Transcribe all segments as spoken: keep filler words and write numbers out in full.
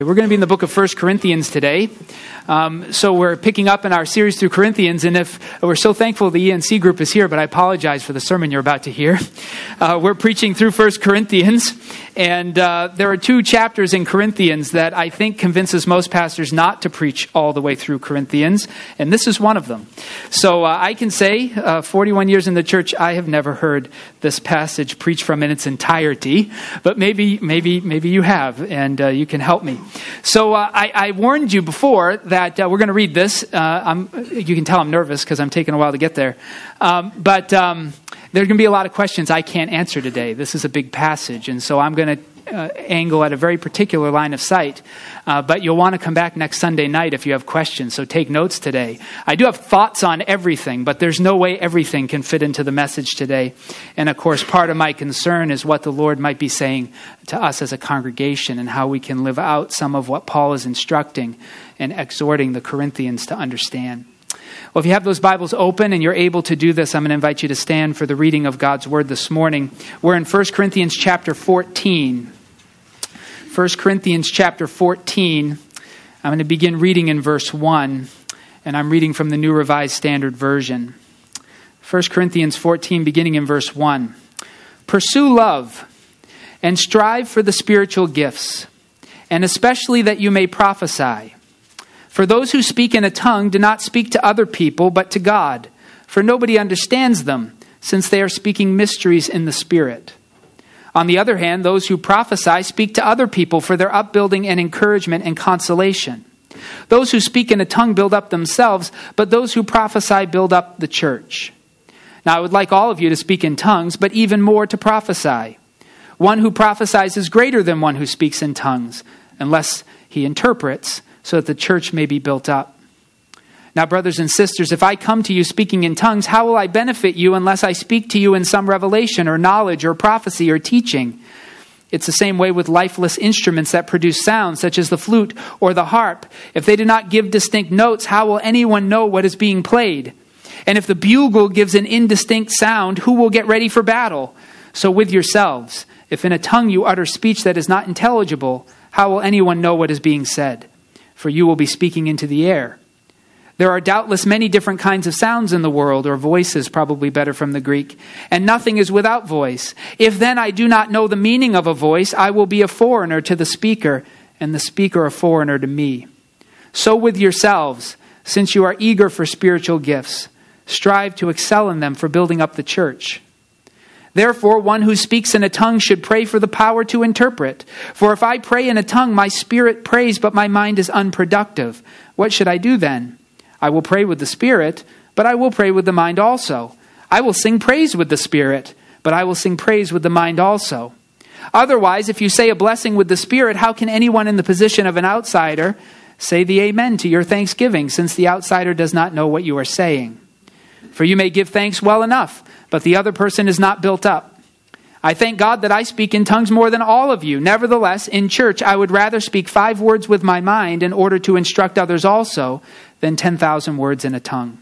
We're going to be in the book of First Corinthians today. Um, so we're picking up in our series through Corinthians, and if we're so thankful the E N C group is here, but I apologize for the sermon you're about to hear. Uh, we're preaching through First Corinthians, and uh, there are two chapters in Corinthians that I think convinces most pastors not to preach all the way through Corinthians, and this is one of them. So uh, I can say, uh, forty-one years in the church, I have never heard this passage preached from in its entirety, but maybe, maybe, maybe you have, and uh, you can help me. So uh, I, I warned you before that uh, we're going to read this. Uh, I'm, you can tell I'm nervous because I'm taking a while to get there. Um, but um, there's going to be a lot of questions I can't answer today. This is a big passage, and so I'm going to uh, angle at a very particular line of sight. Uh, but you'll want to come back next Sunday night if you have questions, so take notes today. I do have thoughts on everything, but there's no way everything can fit into the message today. And of course, part of my concern is what the Lord might be saying to us as a congregation and how we can live out some of what Paul is instructing and exhorting the Corinthians to understand. Well, if you have those Bibles open and you're able to do this, I'm going to invite you to stand for the reading of God's Word this morning. We're in First Corinthians chapter fourteen. First Corinthians chapter fourteen. I'm going to begin reading in verse one, and I'm reading from the New Revised Standard Version. First Corinthians fourteen, beginning in verse one. Pursue love and strive for the spiritual gifts, and especially that you may prophesy. For those who speak in a tongue do not speak to other people, but to God, for nobody understands them, since they are speaking mysteries in the Spirit. On the other hand, those who prophesy speak to other people for their upbuilding and encouragement and consolation. Those who speak in a tongue build up themselves, but those who prophesy build up the church. Now I would like all of you to speak in tongues, but even more to prophesy. One who prophesies is greater than one who speaks in tongues, unless he interprets, so that the church may be built up. Now, brothers and sisters, if I come to you speaking in tongues, how will I benefit you unless I speak to you in some revelation or knowledge or prophecy or teaching? It's the same way with lifeless instruments that produce sound, such as the flute or the harp. If they do not give distinct notes, how will anyone know what is being played? And if the bugle gives an indistinct sound, who will get ready for battle? So with yourselves, if in a tongue you utter speech that is not intelligible, how will anyone know what is being said? For you will be speaking into the air. There are doubtless many different kinds of sounds in the world, or voices, probably better from the Greek, and nothing is without voice. If then I do not know the meaning of a voice, I will be a foreigner to the speaker, and the speaker a foreigner to me. So with yourselves, since you are eager for spiritual gifts, strive to excel in them for building up the church. Therefore, one who speaks in a tongue should pray for the power to interpret. For if I pray in a tongue, my spirit prays, but my mind is unproductive. What should I do then? I will pray with the spirit, but I will pray with the mind also. I will sing praise with the spirit, but I will sing praise with the mind also. Otherwise, if you say a blessing with the spirit, how can anyone in the position of an outsider say the amen to your thanksgiving, since the outsider does not know what you are saying? For you may give thanks well enough, but the other person is not built up. I thank God that I speak in tongues more than all of you. Nevertheless, in church, I would rather speak five words with my mind in order to instruct others also than ten thousand words in a tongue.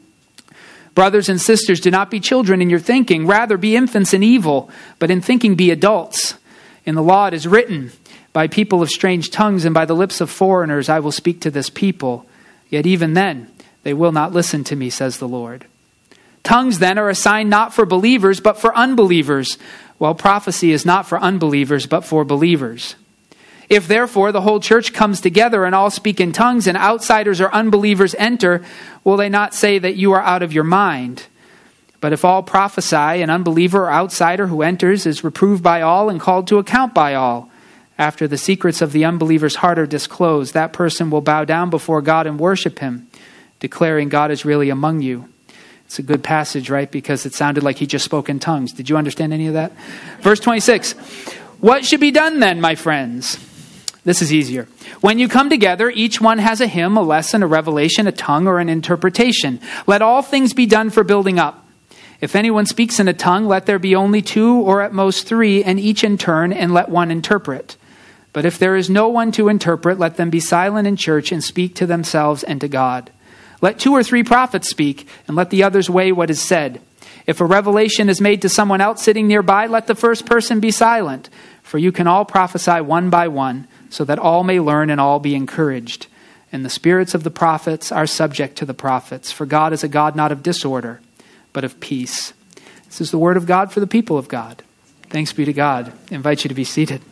Brothers and sisters, do not be children in your thinking. Rather, be infants in evil, but in thinking be adults. In the law it is written, by people of strange tongues and by the lips of foreigners I will speak to this people. Yet even then, they will not listen to me, says the Lord. Tongues then are a sign not for believers, but for unbelievers, while prophecy is not for unbelievers, but for believers. If therefore the whole church comes together and all speak in tongues and outsiders or unbelievers enter, will they not say that you are out of your mind? But if all prophesy, an unbeliever or outsider who enters is reproved by all and called to account by all. After the secrets of the unbeliever's heart are disclosed, that person will bow down before God and worship him, declaring God is really among you. It's a good passage, right? Because it sounded like he just spoke in tongues. Did you understand any of that? Verse twenty-six. What should be done then, my friends? This is easier. When you come together, each one has a hymn, a lesson, a revelation, a tongue, or an interpretation. Let all things be done for building up. If anyone speaks in a tongue, let there be only two or at most three, and each in turn, and let one interpret. But if there is no one to interpret, let them be silent in church and speak to themselves and to God. Let two or three prophets speak, and let the others weigh what is said. If a revelation is made to someone else sitting nearby, let the first person be silent. For you can all prophesy one by one, so that all may learn and all be encouraged. And the spirits of the prophets are subject to the prophets, for God is a God not of disorder, but of peace. This is the word of God for the people of God. Thanks be to God. I invite you to be seated.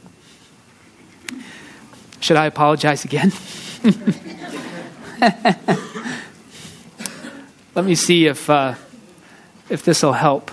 Should I apologize again? Let me see if uh, if this will help.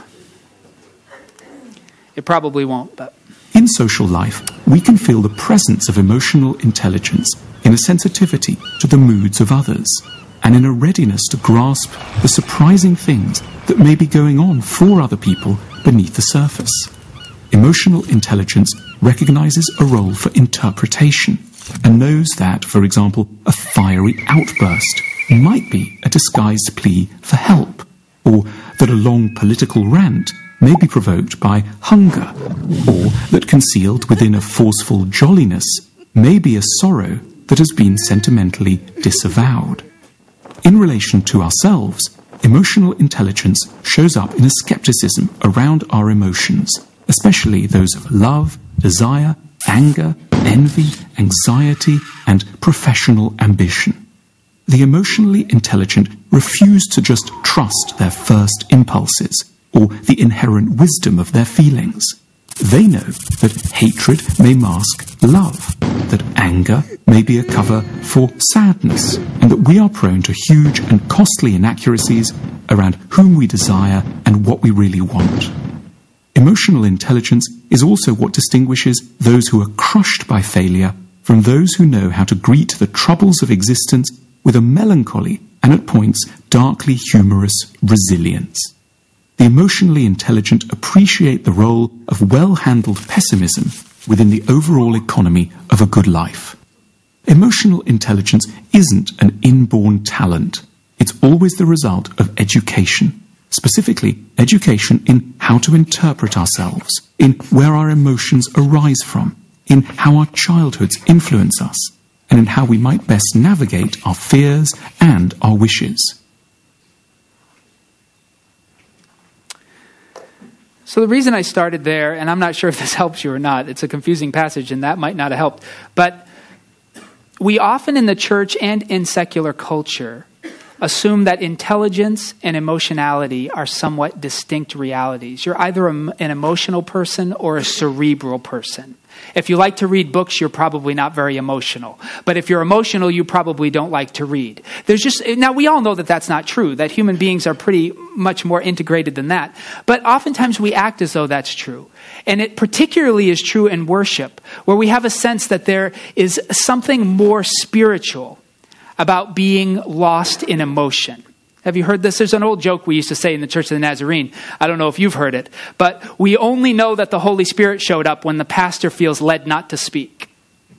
It probably won't, but... In social life, we can feel the presence of emotional intelligence in a sensitivity to the moods of others, and in a readiness to grasp the surprising things that may be going on for other people beneath the surface. Emotional intelligence recognizes a role for interpretation and knows that, for example, a fiery outburst might be a disguised plea for help, or that a long political rant may be provoked by hunger, or that concealed within a forceful jolliness may be a sorrow that has been sentimentally disavowed. In relation to ourselves, emotional intelligence shows up in a skepticism around our emotions, especially those of love, desire, anger, envy, anxiety, and professional ambition. The emotionally intelligent refuse to just trust their first impulses or the inherent wisdom of their feelings. They know that hatred may mask love, that anger may be a cover for sadness, and that we are prone to huge and costly inaccuracies around whom we desire and what we really want. Emotional intelligence is also what distinguishes those who are crushed by failure from those who know how to greet the troubles of existence with a melancholy and at points darkly humorous resilience. The emotionally intelligent appreciate the role of well-handled pessimism within the overall economy of a good life. Emotional intelligence isn't an inborn talent. It's always the result of education, specifically education in how to interpret ourselves, in where our emotions arise from, in how our childhoods influence us, and in how we might best navigate our fears and our wishes. So the reason I started there, and I'm not sure if this helps you or not, it's a confusing passage and that might not have helped, but we often in the church and in secular culture assume that intelligence and emotionality are somewhat distinct realities. You're either a, an emotional person or a cerebral person. If you like to read books, you're probably not very emotional. But if you're emotional, you probably don't like to read. There's just, now we all know that that's not true, that human beings are pretty much more integrated than that. But oftentimes we act as though that's true. And it particularly is true in worship, where we have a sense that there is something more spiritual about being lost in emotion. Have you heard this? There's an old joke we used to say in the Church of the Nazarene. I don't know if you've heard it, but we only know that the Holy Spirit showed up when the pastor feels led not to speak.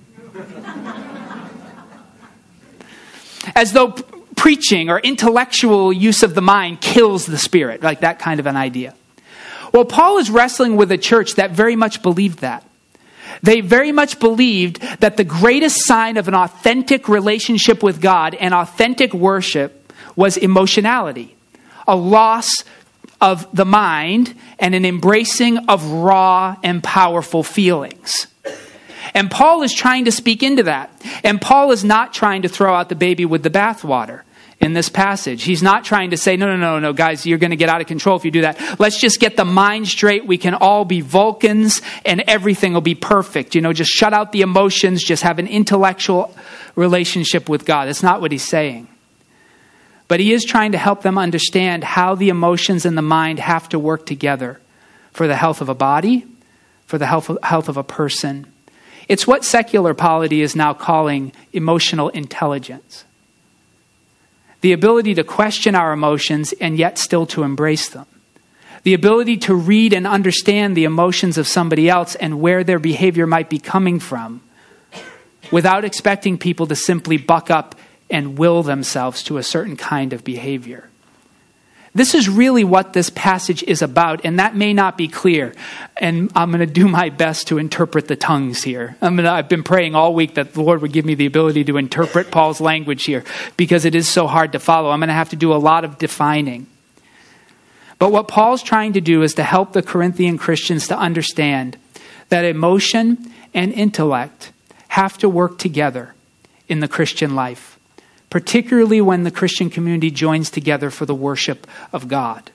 As though p- preaching or intellectual use of the mind kills the Spirit, like that kind of an idea. Well, Paul is wrestling with a church that very much believed that. They very much believed that the greatest sign of an authentic relationship with God and authentic worship was emotionality, a loss of the mind and an embracing of raw and powerful feelings. And Paul is trying to speak into that. And Paul is not trying to throw out the baby with the bathwater in this passage. He's not trying to say, no, no, no, no, guys, you're going to get out of control if you do that. Let's just get the mind straight. We can all be Vulcans and everything will be perfect. You know, just shut out the emotions, just have an intellectual relationship with God. That's not what he's saying. But he is trying to help them understand how the emotions and the mind have to work together for the health of a body, for the health of, health of a person. It's what secular polity is now calling emotional intelligence. The ability to question our emotions and yet still to embrace them. The ability to read and understand the emotions of somebody else and where their behavior might be coming from without expecting people to simply buck up and will themselves to a certain kind of behavior. This is really what this passage is about, and that may not be clear. And I'm going to do my best to interpret the tongues here. I'm gonna, I've been praying all week that the Lord would give me the ability to interpret Paul's language here, because it is so hard to follow. I'm going to have to do a lot of defining. But what Paul's trying to do is to help the Corinthian Christians to understand that emotion and intellect have to work together in the Christian life, particularly when the Christian community joins together for the worship of God.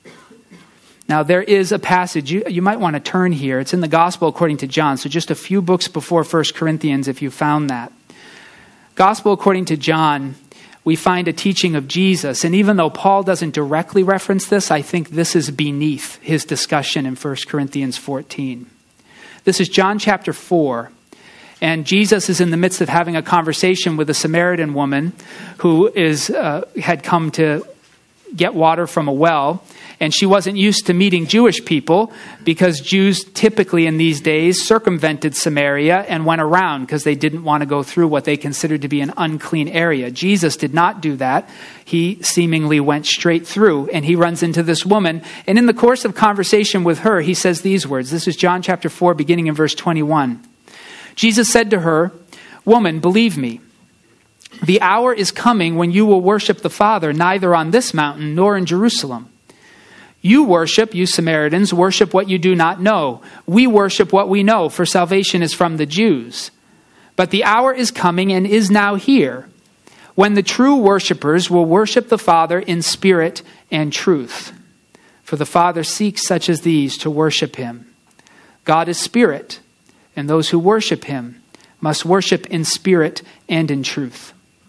Now, there is a passage, you, you might want to turn here. It's in the Gospel according to John, so just a few books before First Corinthians if you found that. Gospel according to John, we find a teaching of Jesus. And even though Paul doesn't directly reference this, I think this is beneath his discussion in First Corinthians fourteen. This is John chapter four. And Jesus is in the midst of having a conversation with a Samaritan woman who is uh, had come to get water from a well. And she wasn't used to meeting Jewish people because Jews typically in these days circumvented Samaria and went around because they didn't want to go through what they considered to be an unclean area. Jesus did not do that. He seemingly went straight through, and he runs into this woman. And in the course of conversation with her, he says these words. This is John chapter four, beginning in verse twenty-one. Jesus said to her, "Woman, believe me, the hour is coming when you will worship the Father, neither on this mountain nor in Jerusalem. You worship, you Samaritans, worship what you do not know. We worship what we know, for salvation is from the Jews. But the hour is coming and is now here, when the true worshipers will worship the Father in spirit and truth. For the Father seeks such as these to worship him. God is spirit, and those who worship him must worship in spirit and in truth."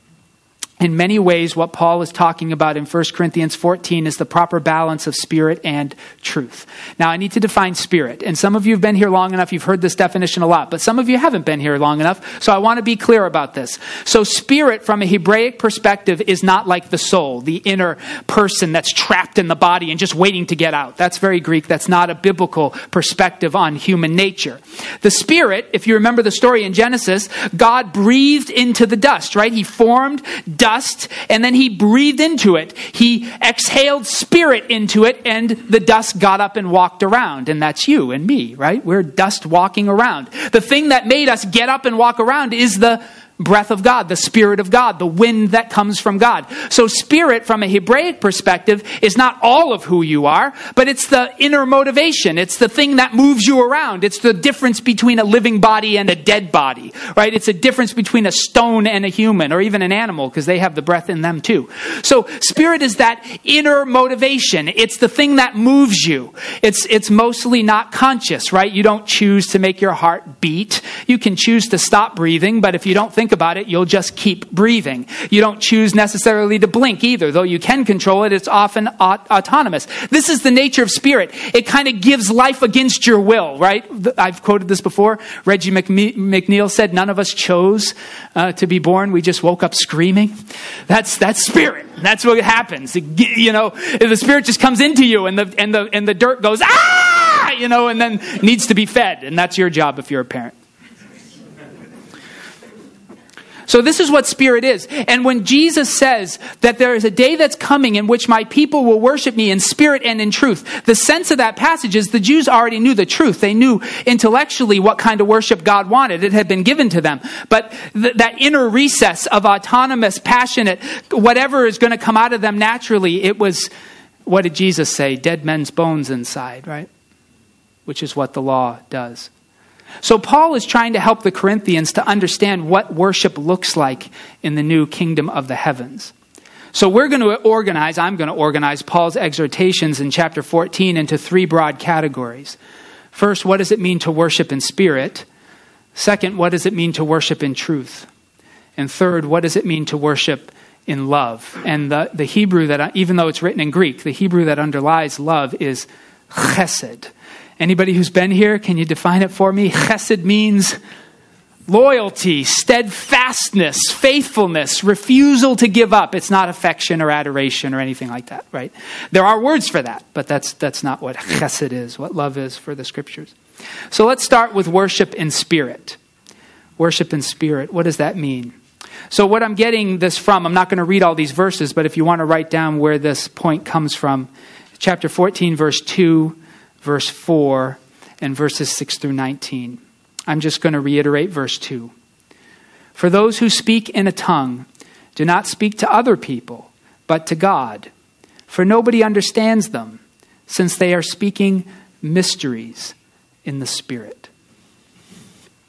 In many ways, what Paul is talking about in First Corinthians fourteen is the proper balance of spirit and truth. Now, I need to define spirit. And some of you have been here long enough, you've heard this definition a lot, but some of you haven't been here long enough, so I want to be clear about this. So spirit, from a Hebraic perspective, is not like the soul, the inner person that's trapped in the body and just waiting to get out. That's very Greek. That's not a biblical perspective on human nature. The spirit, if you remember the story in Genesis, God breathed into the dust, right? He formed dust. Dust, and then he breathed into it. He exhaled spirit into it, and the dust got up and walked around. And that's you and me, right? We're dust walking around. The thing that made us get up and walk around is the breath of God, the Spirit of God, the wind that comes from God. So spirit, from a Hebraic perspective, is not all of who you are, but it's the inner motivation. It's the thing that moves you around. It's the difference between a living body and a dead body, right? It's a difference between a stone and a human, or even an animal, because they have the breath in them too. So spirit is that inner motivation. It's the thing that moves you. It's, it's mostly not conscious, right? You don't choose to make your heart beat. You can choose to stop breathing, but if you don't think about it, you'll just keep breathing. You don't choose necessarily to blink either. Though you can control it, it's often aut- autonomous. This is the nature of spirit. It kind of gives life against your will, right? I've quoted this before. Reggie McMe- McNeil said, none of us chose uh, to be born. We just woke up screaming. That's that's spirit. That's what happens. It, you know, the spirit just comes into you, and the and the and the dirt goes, ah, you know, and then needs to be fed. And that's your job if you're a parent. So this is what spirit is. And when Jesus says that there is a day that's coming in which my people will worship me in spirit and in truth, the sense of that passage is the Jews already knew the truth. They knew intellectually what kind of worship God wanted. It had been given to them. But th- that inner recess of autonomous, passionate, whatever is going to come out of them naturally, it was, what did Jesus say? Dead men's bones inside, right? Which is what the law does. So Paul is trying to help the Corinthians to understand what worship looks like in the new kingdom of the heavens. So we're going to organize, I'm going to organize Paul's exhortations in chapter fourteen into three broad categories. First, what does it mean to worship in spirit? Second, what does it mean to worship in truth? And third, what does it mean to worship in love? And the, the Hebrew that, even though it's written in Greek, the Hebrew that underlies love is chesed. Anybody who's been here, can you define it for me? Chesed means loyalty, steadfastness, faithfulness, refusal to give up. It's not affection or adoration or anything like that, right? There are words for that, but that's that's not what chesed is, what love is for the scriptures. So let's start with worship in spirit. Worship in spirit, what does that mean? So what I'm getting this from, I'm not going to read all these verses, but if you want to write down where this point comes from, chapter fourteen, verse two, verse four, and verses six through nineteen. I'm just going to reiterate verse two. For those who speak in a tongue do not speak to other people, but to God. For nobody understands them, since they are speaking mysteries in the Spirit.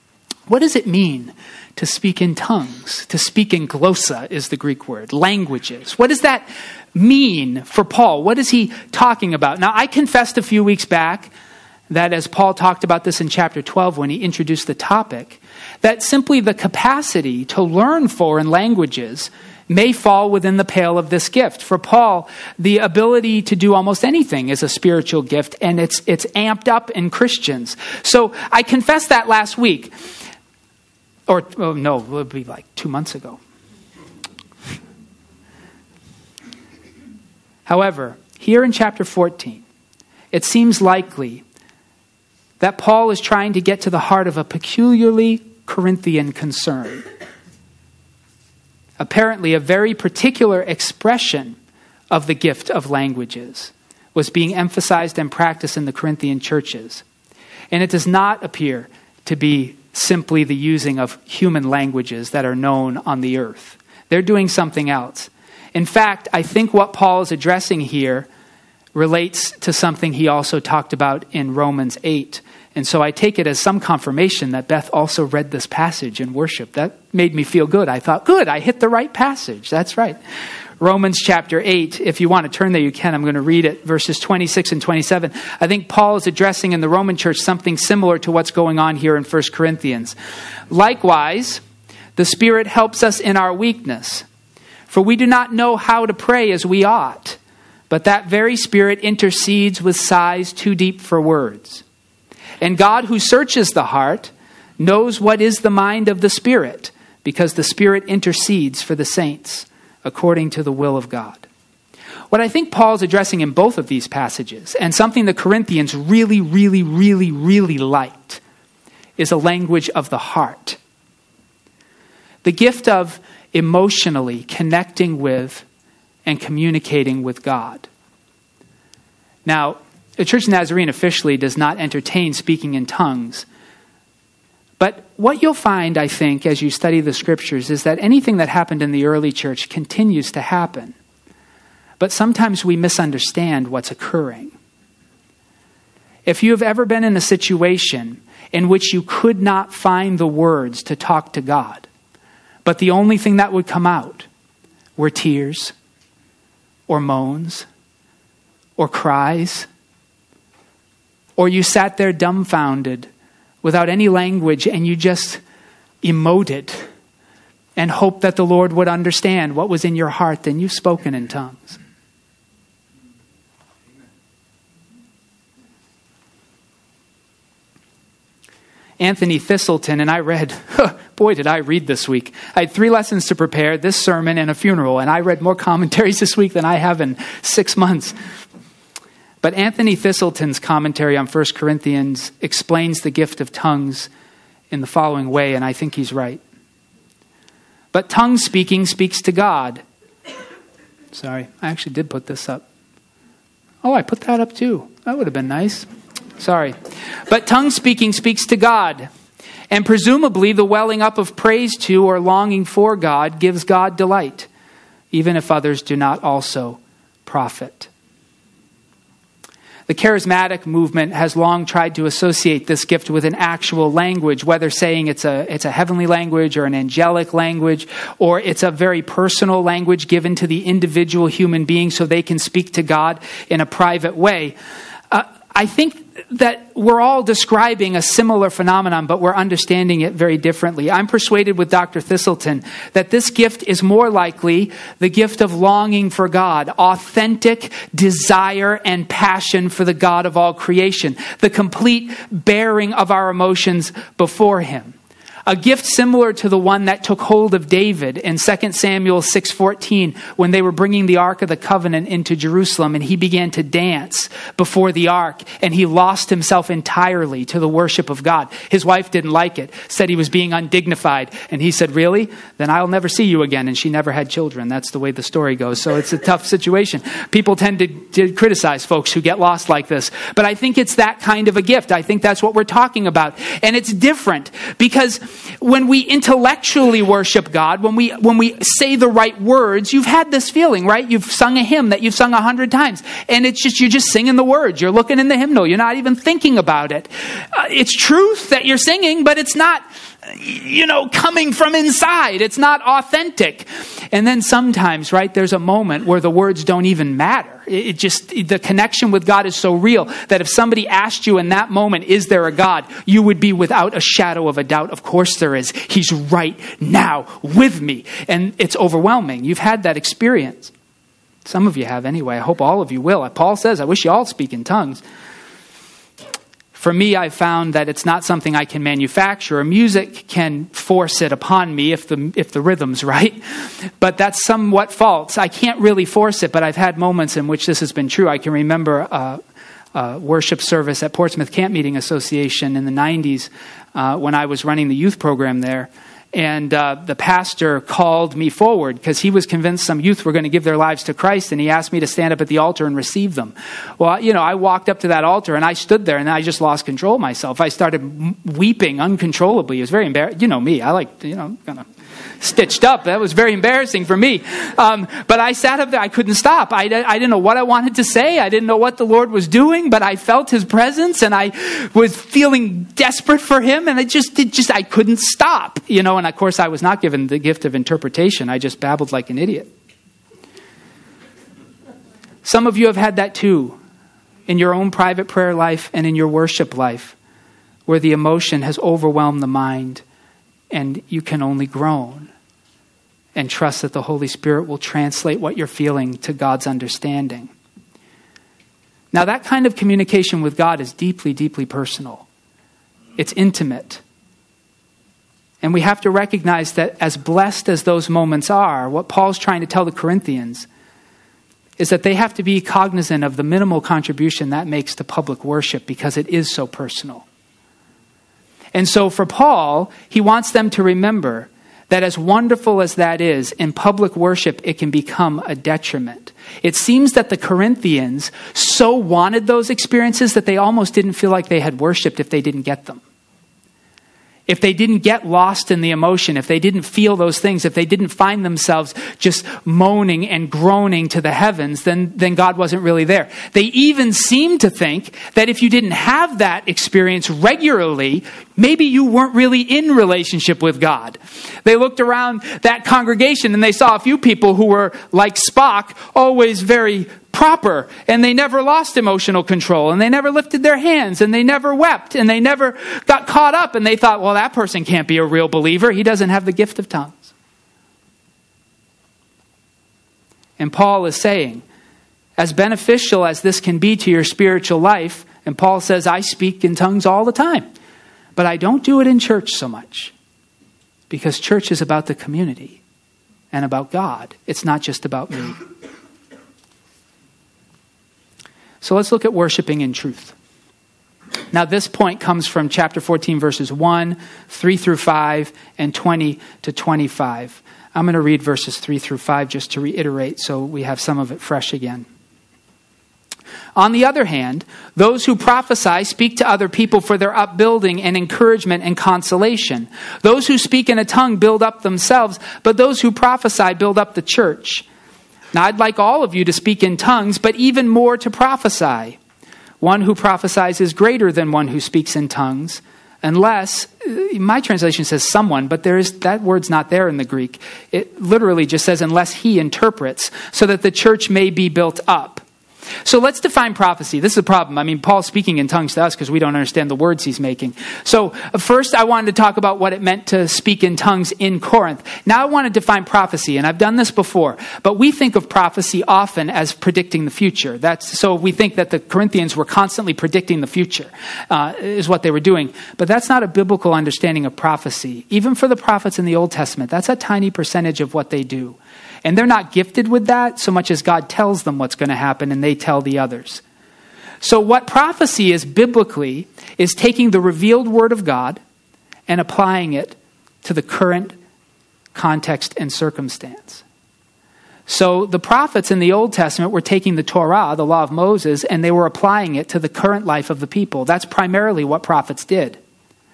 What does it mean to speak in tongues? To speak in glossa is the Greek word, languages. What does that mean for Paul? What is he talking about? Now, I confessed a few weeks back that as Paul talked about this in chapter twelve when he introduced the topic, that simply the capacity to learn foreign languages may fall within the pale of this gift. For Paul, the ability to do almost anything is a spiritual gift, and it's it's amped up in Christians. So I confessed that last week. Or, oh no, it would be like two months ago. However, here in chapter fourteen, it seems likely that Paul is trying to get to the heart of a peculiarly Corinthian concern. Apparently, a very particular expression of the gift of languages was being emphasized and practiced in the Corinthian churches. And it does not appear to be simply the using of human languages that are known on the earth. They're doing something else. In fact, I think what Paul is addressing here relates to something he also talked about in Romans eight. And so I take it as some confirmation that Beth also read this passage in worship. That made me feel good. I thought, good, I hit the right passage. That's right. Romans chapter eight, if you want to turn there, you can. I'm going to read it, verses twenty-six and twenty-seven. I think Paul is addressing in the Roman church something similar to what's going on here in First Corinthians. Likewise, the Spirit helps us in our weakness, for we do not know how to pray as we ought, but that very Spirit intercedes with sighs too deep for words. And God, who searches the heart, knows what is the mind of the Spirit, because the Spirit intercedes for the saints according to the will of God. What I think Paul's addressing in both of these passages, and something the Corinthians really, really, really, really liked, is a language of the heart. The gift of emotionally connecting with and communicating with God. Now, the Church of Nazarene officially does not entertain speaking in tongues. But what you'll find, I think, as you study the scriptures, is that anything that happened in the early church continues to happen. But sometimes we misunderstand what's occurring. If you have ever been in a situation in which you could not find the words to talk to God, but the only thing that would come out were tears, or moans, or cries, or you sat there dumbfounded without any language and you just emoted and hoped that the Lord would understand what was in your heart, then you've spoken in tongues. Anthony Thistleton, and I read, boy, did I read this week. I had three lessons to prepare, this sermon and a funeral, and I read more commentaries this week than I have in six months. But Anthony Thistleton's commentary on First Corinthians explains the gift of tongues in the following way, and I think he's right. But tongue speaking speaks to God. Sorry, I actually did put this up. Oh, I put that up too. That would have been nice. Sorry. But tongue speaking speaks to God. And presumably the welling up of praise to or longing for God gives God delight, even if others do not also profit. The charismatic movement has long tried to associate this gift with an actual language, whether saying it's a it's a heavenly language or an angelic language, or it's a very personal language given to the individual human being so they can speak to God in a private way. Uh, I think that we're all describing a similar phenomenon, but we're understanding it very differently. I'm persuaded with Doctor Thistleton that this gift is more likely the gift of longing for God, authentic desire and passion for the God of all creation, the complete bearing of our emotions before Him. A gift similar to the one that took hold of David in Second Samuel six fourteen when they were bringing the Ark of the Covenant into Jerusalem and he began to dance before the Ark and he lost himself entirely to the worship of God. His wife didn't like it, said he was being undignified. And he said, really? Then I'll never see you again. And she never had children. That's the way the story goes. So it's a tough situation. People tend to, to criticize folks who get lost like this. But I think it's that kind of a gift. I think that's what we're talking about. And it's different because when we intellectually worship God, when we when we say the right words, you've had this feeling, right? You've sung a hymn that you've sung a hundred times, and it's just you're just singing the words. You're looking in the hymnal. You're not even thinking about it. Uh, it's truth that you're singing, but it's not you know, coming from inside. It's not authentic. And then sometimes, right, there's a moment where the words don't even matter. It just, the connection with God is so real that if somebody asked you in that moment, is there a God? You would be without a shadow of a doubt. Of course there is. He's right now with me. And it's overwhelming. You've had that experience. Some of you have anyway. I hope all of you will. Paul says, I wish you all speak in tongues. For me, I found that it's not something I can manufacture. Music can force it upon me if the if the rhythm's right. But that's somewhat false. I can't really force it, but I've had moments in which this has been true. I can remember a, a worship service at Portsmouth Camp Meeting Association in the nineties uh, when I was running the youth program there. And uh, the pastor called me forward because he was convinced some youth were going to give their lives to Christ. And he asked me to stand up at the altar and receive them. Well, you know, I walked up to that altar and I stood there and I just lost control of myself. I started weeping uncontrollably. It was very embarrassing. You know me. I like, you know, kind of stitched up. That was very embarrassing for me. Um, but I sat up there. I couldn't stop. I, I didn't know what I wanted to say. I didn't know what the Lord was doing, but I felt his presence and I was feeling desperate for him. And I just, it just, I couldn't stop, you know, and of course I was not given the gift of interpretation. I just babbled like an idiot. Some of you have had that too in your own private prayer life and in your worship life, where the emotion has overwhelmed the mind and you can only groan and trust that the Holy Spirit will translate what you're feeling to God's understanding. Now, that kind of communication with God is deeply, deeply personal. It's intimate. And we have to recognize that as blessed as those moments are, what Paul's trying to tell the Corinthians is that they have to be cognizant of the minimal contribution that makes to public worship because it is so personal. And so for Paul, he wants them to remember that as wonderful as that is, in public worship, it can become a detriment. It seems that the Corinthians so wanted those experiences that they almost didn't feel like they had worshiped if they didn't get them. If they didn't get lost in the emotion, if they didn't feel those things, if they didn't find themselves just moaning and groaning to the heavens, then, then God wasn't really there. They even seemed to think that if you didn't have that experience regularly, maybe you weren't really in relationship with God. They looked around that congregation and they saw a few people who were like Spock, always very proper, and they never lost emotional control, and they never lifted their hands, and they never wept, and they never got caught up, and they thought, well, that person can't be a real believer. He doesn't have the gift of tongues. And Paul is saying, as beneficial as this can be to your spiritual life, and Paul says, I speak in tongues all the time, but I don't do it in church so much, because church is about the community and about God. It's not just about me. So let's look at worshiping in truth. Now this point comes from chapter fourteen, verses one, three through five, and twenty to twenty-five. I'm going to read verses three through five just to reiterate so we have some of it fresh again. On the other hand, those who prophesy speak to other people for their upbuilding and encouragement and consolation. Those who speak in a tongue build up themselves, but those who prophesy build up the church. Now, I'd like all of you to speak in tongues, but even more to prophesy. One who prophesies is greater than one who speaks in tongues, unless, my translation says someone, but there is that word's not there in the Greek. It literally just says unless he interprets, so that the church may be built up. So let's define prophecy. This is a problem. I mean, Paul's speaking in tongues to us because we don't understand the words he's making. So first I wanted to talk about what it meant to speak in tongues in Corinth. Now I want to define prophecy, and I've done this before, but we think of prophecy often as predicting the future. That's so we think that the Corinthians were constantly predicting the future, uh, is what they were doing. But that's not a biblical understanding of prophecy. Even for the prophets in the Old Testament, that's a tiny percentage of what they do. And they're not gifted with that so much as God tells them what's going to happen and they tell the others. So what prophecy is biblically is taking the revealed word of God and applying it to the current context and circumstance. So the prophets in the Old Testament were taking the Torah, the law of Moses, and they were applying it to the current life of the people. That's primarily what prophets did.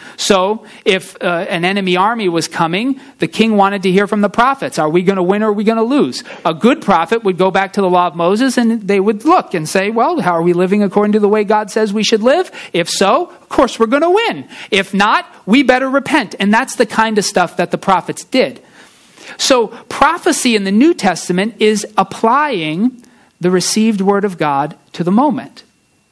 So if uh, an enemy army was coming, the king wanted to hear from the prophets. Are we going to win or are we going to lose? A good prophet would go back to the law of Moses and they would look and say, well, how are we living according to the way God says we should live? If so, of course we're going to win. If not, we better repent. And that's the kind of stuff that the prophets did. So prophecy in the New Testament is applying the received word of God to the moment.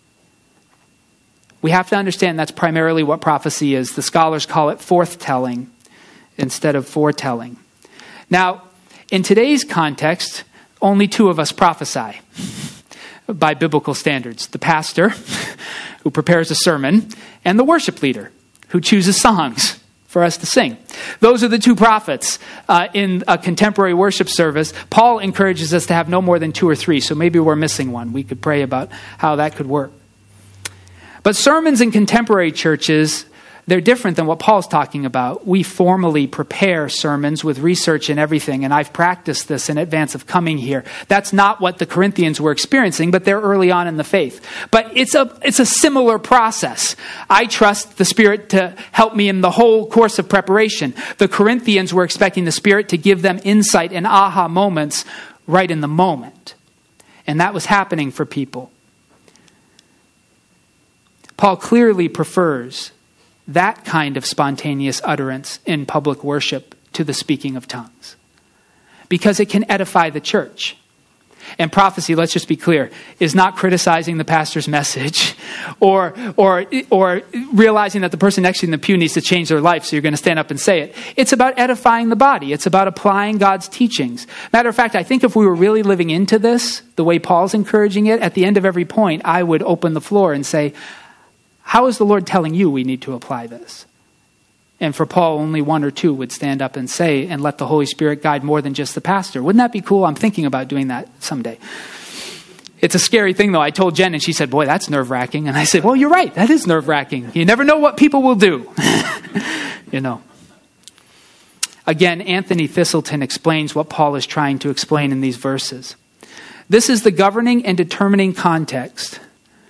We have to understand that's primarily what prophecy is. The scholars call it forthtelling instead of foretelling. Now, in today's context, only two of us prophesy by biblical standards. The pastor, who prepares a sermon, and the worship leader, who chooses songs for us to sing. Those are the two prophets uh, in a contemporary worship service. Paul encourages us to have no more than two or three, so maybe we're missing one. We could pray about how that could work. But sermons in contemporary churches, they're different than what Paul's talking about. We formally prepare sermons with research and everything, and I've practiced this in advance of coming here. That's not what the Corinthians were experiencing, but they're early on in the faith. But it's a it's a similar process. I trust the Spirit to help me in the whole course of preparation. The Corinthians were expecting the Spirit to give them insight and aha moments right in the moment. And that was happening for people. Paul clearly prefers that kind of spontaneous utterance in public worship to the speaking of tongues, because it can edify the church. And prophecy, let's just be clear, is not criticizing the pastor's message or or or realizing that the person next to you in the pew needs to change their life, so you're going to stand up and say it. It's about edifying the body. It's about applying God's teachings. Matter of fact, I think if we were really living into this, the way Paul's encouraging it, at the end of every point, I would open the floor and say, how is the Lord telling you we need to apply this? And for Paul, only one or two would stand up and say, and let the Holy Spirit guide more than just the pastor. Wouldn't that be cool? I'm thinking about doing that someday. It's a scary thing, though. I told Jen, and she said, boy, that's nerve-wracking. And I said, well, you're right. That is nerve-wracking. You never know what people will do. You know. Again, Anthony Thistleton explains what Paul is trying to explain in these verses. This is the governing and determining context.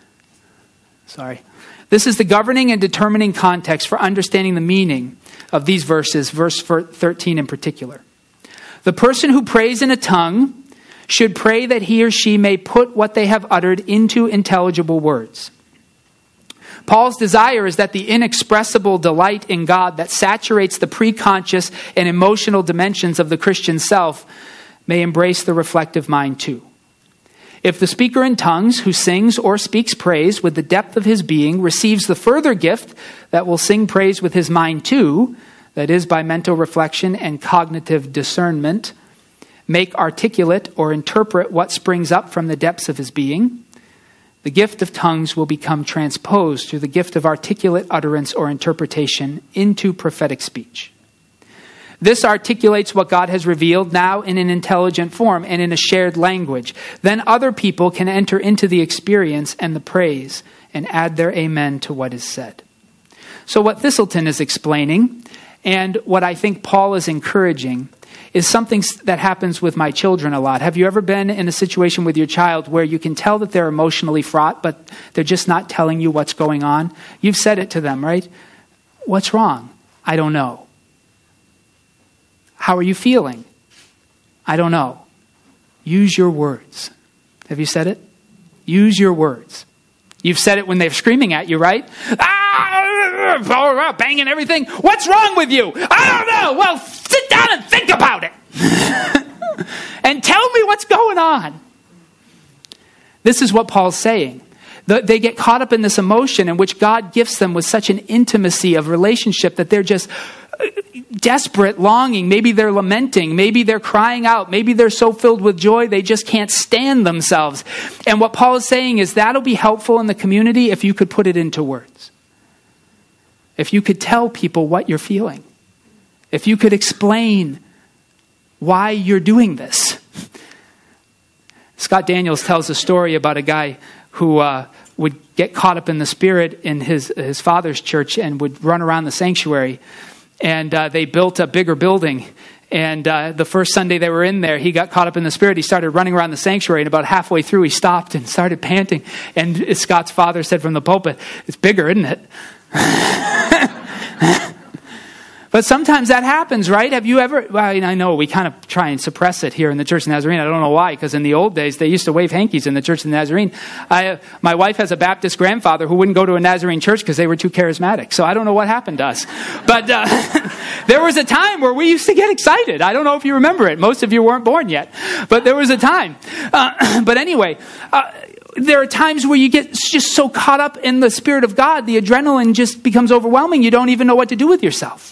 Sorry. This is the governing and determining context for understanding the meaning of these verses, verse thirteen in particular. The person who prays in a tongue should pray that he or she may put what they have uttered into intelligible words. Paul's desire is that the inexpressible delight in God that saturates the preconscious and emotional dimensions of the Christian self may embrace the reflective mind too. If the speaker in tongues who sings or speaks praise with the depth of his being receives the further gift that will sing praise with his mind too, that is by mental reflection and cognitive discernment, make articulate or interpret what springs up from the depths of his being, the gift of tongues will become transposed through the gift of articulate utterance or interpretation into prophetic speech. This articulates what God has revealed now in an intelligent form and in a shared language. Then other people can enter into the experience and the praise and add their amen to what is said. So what Thistleton is explaining, and what I think Paul is encouraging, is something that happens with my children a lot. Have you ever been in a situation with your child where you can tell that they're emotionally fraught, but they're just not telling you what's going on? You've said it to them, right? What's wrong? I don't know. How are you feeling? I don't know. Use your words. Have you said it? Use your words. You've said it when they're screaming at you, right? Ah, banging everything. What's wrong with you? I don't know. Well, sit down and think about it. And tell me what's going on. This is what Paul's saying. They get caught up in this emotion in which God gifts them with such an intimacy of relationship that they're just desperate, longing. Maybe they're lamenting. Maybe they're crying out. Maybe they're so filled with joy they just can't stand themselves. And what Paul is saying is that'll be helpful in the community if you could put it into words. If you could tell people what you're feeling. If you could explain why you're doing this. Scott Daniels tells a story about a guy who uh, would get caught up in the Spirit in his, his father's church and would run around the sanctuary. And uh, they built a bigger building. And uh, the first Sunday they were in there, he got caught up in the Spirit. He started running around the sanctuary. And about halfway through, he stopped and started panting. And Scott's father said from the pulpit, "It's bigger, isn't it?" But sometimes that happens, right? Have you ever, well, I know we kind of try and suppress it here in the Church of the Nazarene. I don't know why, because in the old days, they used to wave hankies in the Church of the Nazarene. I, my wife has a Baptist grandfather who wouldn't go to a Nazarene church because they were too charismatic. So I don't know what happened to us. But uh, there was a time where we used to get excited. I don't know if you remember it. Most of you weren't born yet. But there was a time. Uh, but anyway, uh, there are times where you get just so caught up in the Spirit of God, the adrenaline just becomes overwhelming. You don't even know what to do with yourself.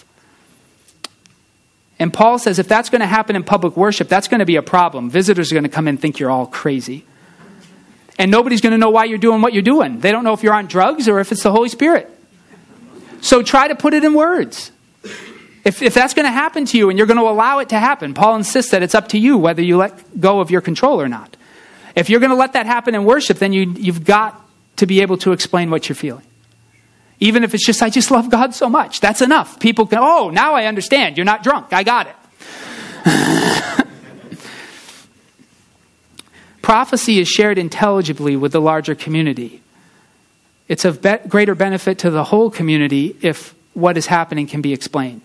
And Paul says if that's going to happen in public worship, that's going to be a problem. Visitors are going to come in and think you're all crazy. And nobody's going to know why you're doing what you're doing. They don't know if you're on drugs or if it's the Holy Spirit. So try to put it in words. If, if that's going to happen to you and you're going to allow it to happen, Paul insists that it's up to you whether you let go of your control or not. If you're going to let that happen in worship, then you, you've got to be able to explain what you're feeling. Even if it's just, I just love God so much. That's enough. People can, oh, now I understand. You're not drunk. I got it. Prophecy is shared intelligibly with the larger community. It's of be- greater benefit to the whole community if what is happening can be explained.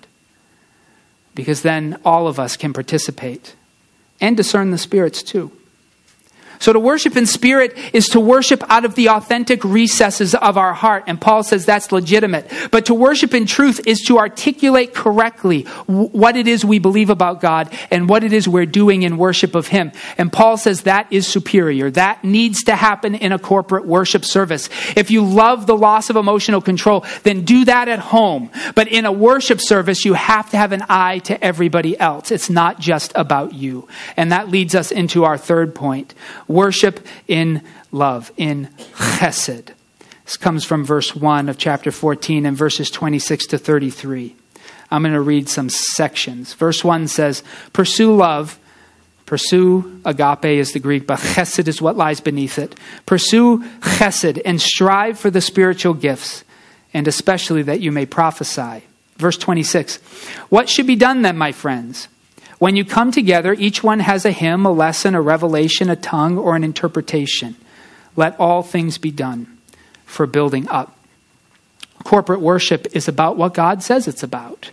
Because then all of us can participate and discern the spirits too. So to worship in spirit is to worship out of the authentic recesses of our heart. And Paul says that's legitimate. But to worship in truth is to articulate correctly what it is we believe about God and what it is we're doing in worship of Him. And Paul says that is superior. That needs to happen in a corporate worship service. If you love the loss of emotional control, then do that at home. But in a worship service, you have to have an eye to everybody else. It's not just about you. And that leads us into our third point. Worship in love, in chesed. This comes from verse one of chapter fourteen and verses twenty-six to thirty-three. I'm going to read some sections. Verse one says, pursue love. Pursue, agape is the Greek, but chesed is what lies beneath it. Pursue chesed and strive for the spiritual gifts, and especially that you may prophesy. Verse twenty-six, what should be done then, my friends? When you come together, each one has a hymn, a lesson, a revelation, a tongue, or an interpretation. Let all things be done for building up. Corporate worship is about what God says it's about.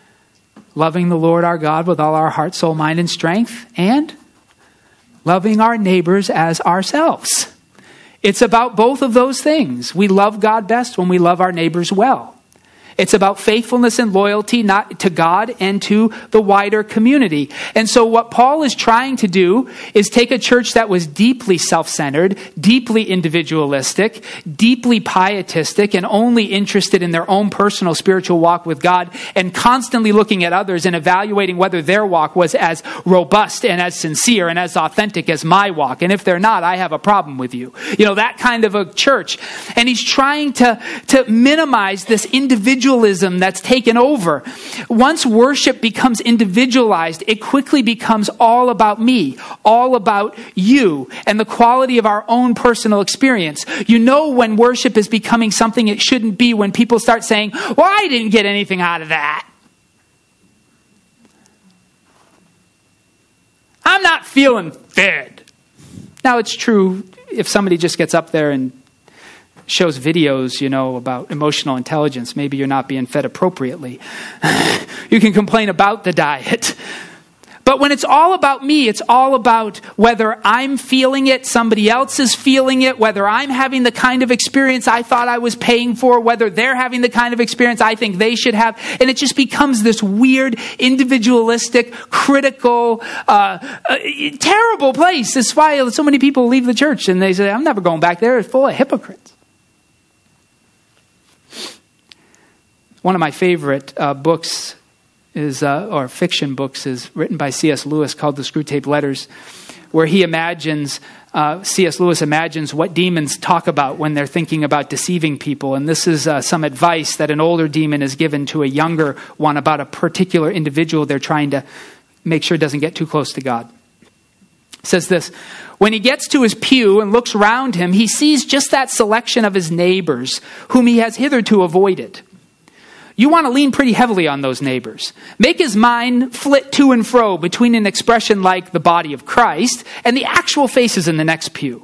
Loving the Lord our God with all our heart, soul, mind, and strength, and loving our neighbors as ourselves. It's about both of those things. We love God best when we love our neighbors well. It's about faithfulness and loyalty, not to God and to the wider community. And so what Paul is trying to do is take a church that was deeply self-centered, deeply individualistic, deeply pietistic, and only interested in their own personal spiritual walk with God, and constantly looking at others and evaluating whether their walk was as robust and as sincere and as authentic as my walk. And if they're not, I have a problem with you. You know, that kind of a church. And he's trying to, to minimize this individual Individualism that's taken over. Once worship becomes individualized, it quickly becomes all about me, all about you, and the quality of our own personal experience. You know when worship is becoming something it shouldn't be when people start saying, well, I didn't get anything out of that. I'm not feeling fed. Now, it's true if somebody just gets up there and shows videos, you know, about emotional intelligence, maybe you're not being fed appropriately. You can complain about the diet. But when it's all about me, it's all about whether I'm feeling it, somebody else is feeling it, whether I'm having the kind of experience I thought I was paying for, whether they're having the kind of experience I think they should have. And it just becomes this weird, individualistic, critical, uh, uh, terrible place. That's why so many people leave the church and they say, I'm never going back there. It's full of hypocrites. One of my favorite uh, books is, uh, or fiction books, is written by C S Lewis called The Screwtape Letters, where he imagines, uh, C S Lewis imagines what demons talk about when they're thinking about deceiving people. And this is uh, some advice that an older demon is given to a younger one about a particular individual they're trying to make sure doesn't get too close to God. It says this, when he gets to his pew and looks around him, he sees just that selection of his neighbors whom he has hitherto avoided. You want to lean pretty heavily on those neighbors. Make his mind flit to and fro between an expression like the body of Christ and the actual faces in the next pew.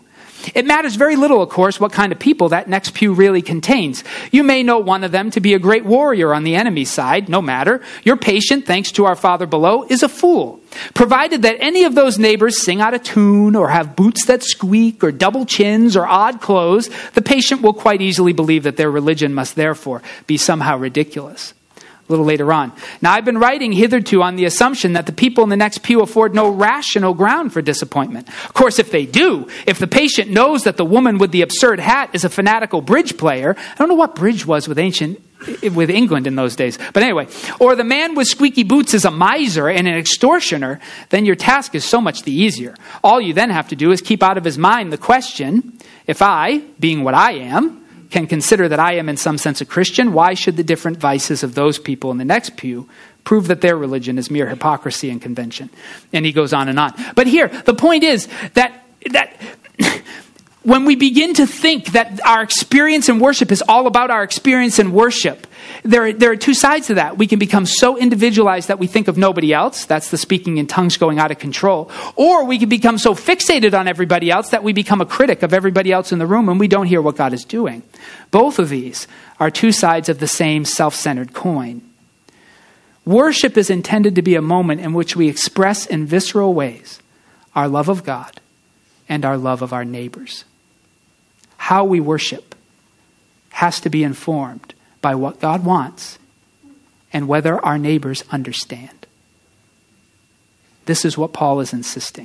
It matters very little, of course, what kind of people that next pew really contains. You may know one of them to be a great warrior on the enemy's side, no matter. Your patient, thanks to our Father below, is a fool. Provided that any of those neighbors sing out of tune or have boots that squeak or double chins or odd clothes, the patient will quite easily believe that their religion must therefore be somehow ridiculous. A little later on. Now, I've been writing hitherto on the assumption that the people in the next pew afford no rational ground for disappointment. Of course, if they do, if the patient knows that the woman with the absurd hat is a fanatical bridge player, I don't know what bridge was with ancient, with England in those days, but anyway, or the man with squeaky boots is a miser and an extortioner, then your task is so much the easier. All you then have to do is keep out of his mind the question, if I, being what I am, can consider that I am in some sense a Christian, why should the different vices of those people in the next pew prove that their religion is mere hypocrisy and convention? And he goes on and on. But here, the point is that that when we begin to think that our experience in worship is all about our experience in worship, there, there are two sides to that. We can become so individualized that we think of nobody else. That's the speaking in tongues going out of control. Or we can become so fixated on everybody else that we become a critic of everybody else in the room and we don't hear what God is doing. Both of these are two sides of the same self-centered coin. Worship is intended to be a moment in which we express in visceral ways our love of God and our love of our neighbors. How we worship has to be informed by what God wants and whether our neighbors understand. This is what Paul is insisting.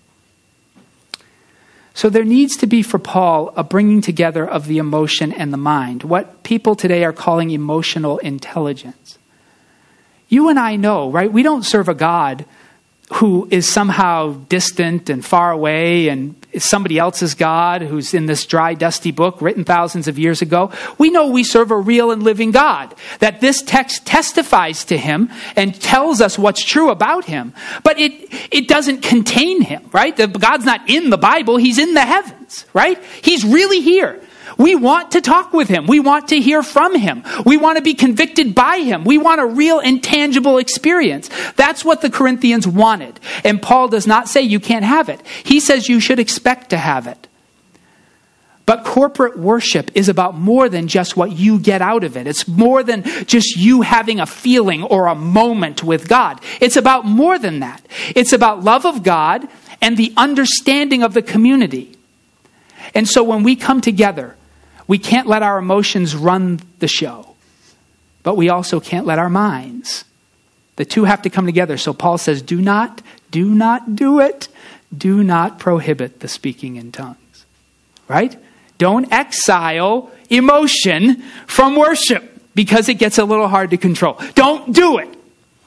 So there needs to be for Paul a bringing together of the emotion and the mind, what people today are calling emotional intelligence. You and I know, right? We don't serve a God who is somehow distant and far away and is somebody else's God who's in this dry, dusty book written thousands of years ago. We know we serve a real and living God, that this text testifies to him and tells us what's true about him. But it, it doesn't contain him, right? The, God's not in the Bible. He's in the heavens, right? He's really here. We want to talk with him. We want to hear from him. We want to be convicted by him. We want a real and tangible experience. That's what the Corinthians wanted. And Paul does not say you can't have it. He says you should expect to have it. But corporate worship is about more than just what you get out of it. It's more than just you having a feeling or a moment with God. It's about more than that. It's about love of God and the understanding of the community. And so when we come together, we can't let our emotions run the show, but we also can't let our minds. The two have to come together. So Paul says, do not, do not do it. Do not prohibit the speaking in tongues, right? Don't exile emotion from worship because it gets a little hard to control. Don't do it,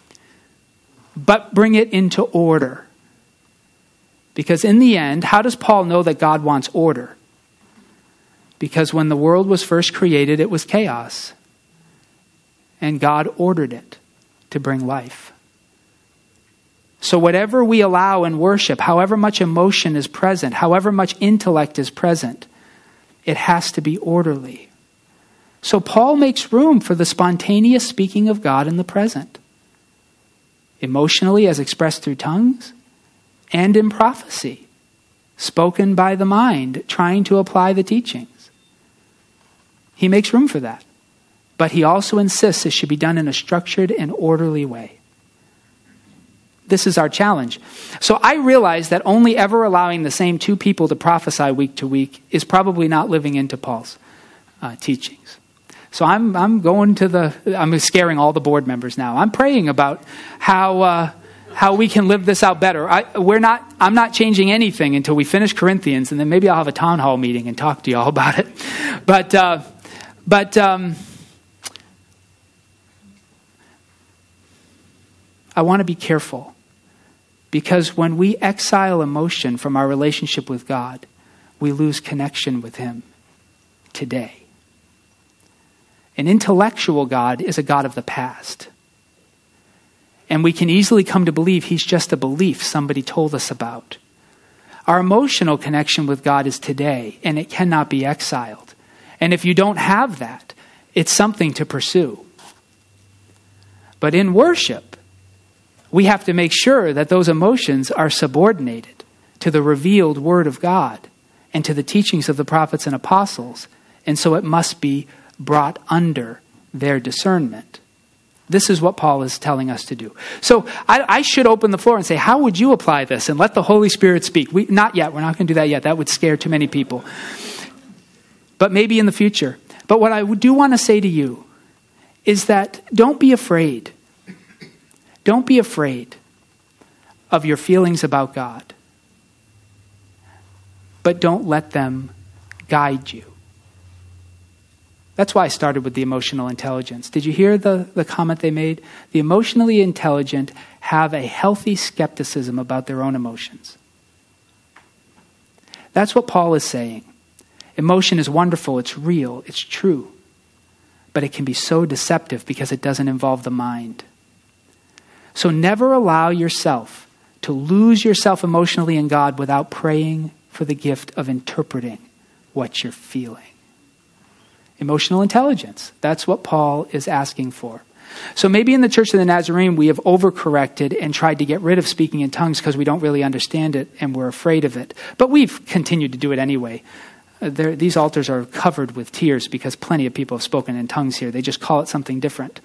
but bring it into order. Because in the end, how does Paul know that God wants order? Because when the world was first created, it was chaos. And God ordered it to bring life. So whatever we allow in worship, however much emotion is present, however much intellect is present, it has to be orderly. So Paul makes room for the spontaneous speaking of God in the present. Emotionally, as expressed through tongues, and in prophecy, spoken by the mind, trying to apply the teachings. He makes room for that. But he also insists it should be done in a structured and orderly way. This is our challenge. So I realize that only ever allowing the same two people to prophesy week to week is probably not living into Paul's uh, teachings. So I'm I'm going to the, I'm scaring all the board members now. I'm praying about how uh, how we can live this out better. I, we're not. I'm not changing anything until we finish Corinthians, and then maybe I'll have a town hall meeting and talk to you all about it. But uh, but um, I want to be careful, because when we exile emotion from our relationship with God, we lose connection with him today. An intellectual God is a God of the past. And we can easily come to believe he's just a belief somebody told us about. Our emotional connection with God is today, and it cannot be exiled. And if you don't have that, it's something to pursue. But in worship, we have to make sure that those emotions are subordinated to the revealed Word of God and to the teachings of the prophets and apostles, and so it must be brought under their discernment. This is what Paul is telling us to do. So I, I should open the floor and say, how would you apply this? And let the Holy Spirit speak. We, not yet. We're not going to do that yet. That would scare too many people. But maybe in the future. But what I do want to say to you is that don't be afraid. Don't be afraid of your feelings about God. But don't let them guide you. That's why I started with the emotional intelligence. Did you hear the, the comment they made? The emotionally intelligent have a healthy skepticism about their own emotions. That's what Paul is saying. Emotion is wonderful, it's real, it's true. But it can be so deceptive because it doesn't involve the mind. So never allow yourself to lose yourself emotionally in God without praying for the gift of interpreting what you're feeling. Emotional intelligence. That's what Paul is asking for. So maybe in the Church of the Nazarene, we have overcorrected and tried to get rid of speaking in tongues because we don't really understand it and we're afraid of it. But we've continued to do it anyway. Uh, these altars are covered with tears because plenty of people have spoken in tongues here. They just call it something different.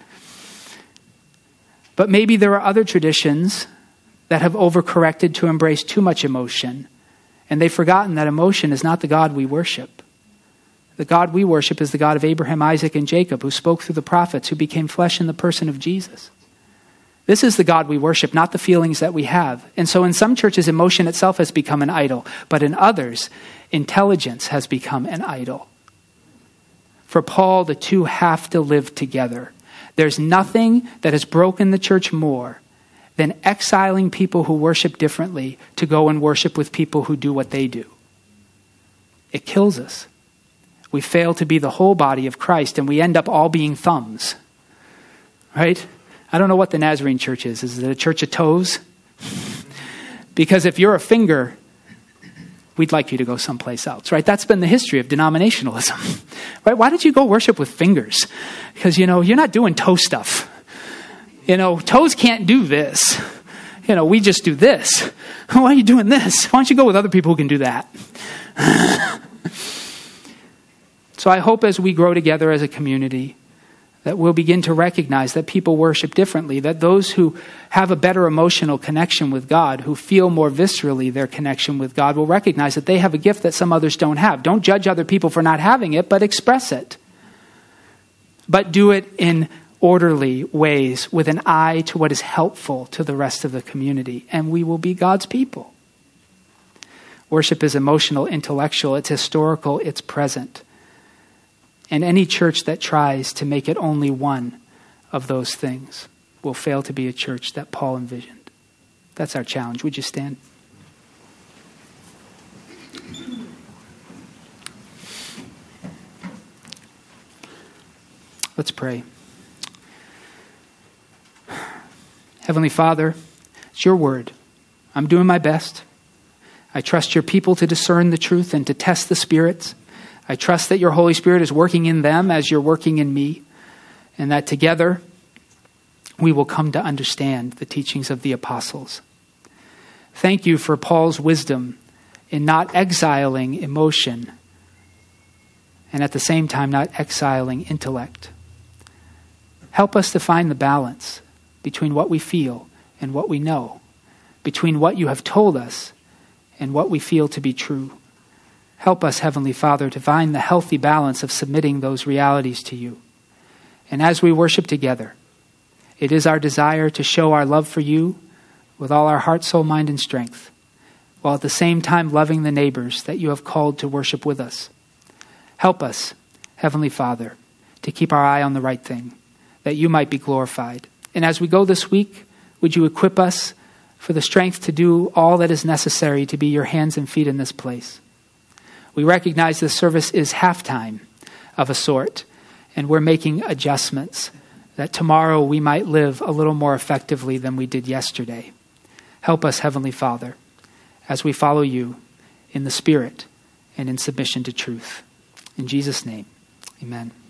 But maybe there are other traditions that have overcorrected to embrace too much emotion, and they've forgotten that emotion is not the God we worship. The God we worship is the God of Abraham, Isaac, and Jacob, who spoke through the prophets, who became flesh in the person of Jesus. This is the God we worship, not the feelings that we have. And so in some churches, emotion itself has become an idol, but in others, intelligence has become an idol. For Paul, the two have to live together. There's nothing that has broken the church more than exiling people who worship differently to go and worship with people who do what they do. It kills us. We fail to be the whole body of Christ, and we end up all being thumbs. Right? I don't know what the Nazarene church is. Is it a church of toes? Because if you're a finger, we'd like you to go someplace else, right? That's been the history of denominationalism. Right? Why did you go worship with fingers? Because, you know, you're not doing toe stuff. You know, toes can't do this. You know, we just do this. Why are you doing this? Why don't you go with other people who can do that? So I hope as we grow together as a community that we'll begin to recognize that people worship differently, that those who have a better emotional connection with God, who feel more viscerally their connection with God, will recognize that they have a gift that some others don't have. Don't judge other people for not having it, but express it. But do it in orderly ways with an eye to what is helpful to the rest of the community, and we will be God's people. Worship is emotional, intellectual, it's historical, it's present. And any church that tries to make it only one of those things will fail to be a church that Paul envisioned. That's our challenge. Would you stand? Let's pray. Heavenly Father, it's your word. I'm doing my best. I trust your people to discern the truth and to test the spirits. I trust that your Holy Spirit is working in them as you're working in me, and that together we will come to understand the teachings of the apostles. Thank you for Paul's wisdom in not exiling emotion and at the same time not exiling intellect. Help us to find the balance between what we feel and what we know, between what you have told us and what we feel to be true. Help us, Heavenly Father, to find the healthy balance of submitting those realities to you. And as we worship together, it is our desire to show our love for you with all our heart, soul, mind, and strength, while at the same time loving the neighbors that you have called to worship with us. Help us, Heavenly Father, to keep our eye on the right thing, that you might be glorified. And as we go this week, would you equip us for the strength to do all that is necessary to be your hands and feet in this place? We recognize this service is halftime of a sort, and we're making adjustments that tomorrow we might live a little more effectively than we did yesterday. Help us, Heavenly Father, as we follow you in the Spirit and in submission to truth. In Jesus' name, amen.